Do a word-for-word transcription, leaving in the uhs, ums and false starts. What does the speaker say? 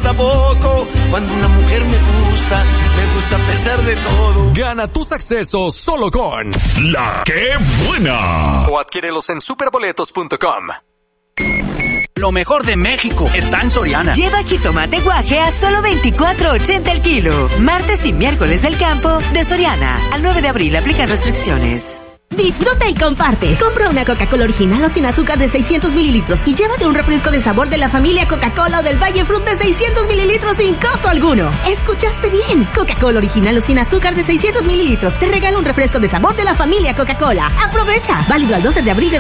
importa poco. Cuando una mujer me gusta, me gusta a pesar de todo. Gana tus accesos solo con La Que Buena. O adquiérelos en superboletos punto com. Lo mejor de México está en Soriana. Lleva jitomate guaje a solo veinticuatro ochenta el kilo. Martes y miércoles del campo de Soriana. Al nueve de abril aplican restricciones. Disfruta y comparte. Compra una Coca-Cola original o sin azúcar de seiscientos mililitros y llévate un refresco de sabor de la familia Coca-Cola o del Valle Fruit de seiscientos mililitros sin costo alguno. ¿Escuchaste bien? Coca-Cola original o sin azúcar de seiscientos mililitros te regala un refresco de sabor de la familia Coca-Cola. ¡Aprovecha! Válido al doce de abril de